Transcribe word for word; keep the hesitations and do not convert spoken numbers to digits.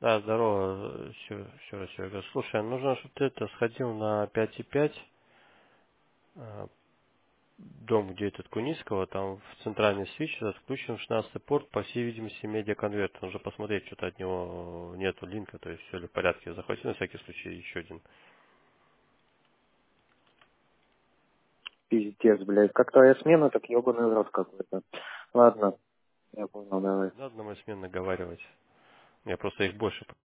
Да, здорово, еще, еще раз Серега. Слушай, нужно, чтобы ты это сходил на пять и пять, э, дом, где этот Куниского, там в центральный свич отключен шестнадцатый порт, по всей видимости, медиаконверт. Нужно посмотреть, что-то от него нету линка, то есть все ли в порядке. Захвати на всякий случай еще один. Пиздец, блядь. Как твоя смена, так ебаный в рот какой-то. Ладно, я понял, давай. Надо на мою смену наговаривать. Я просто их больше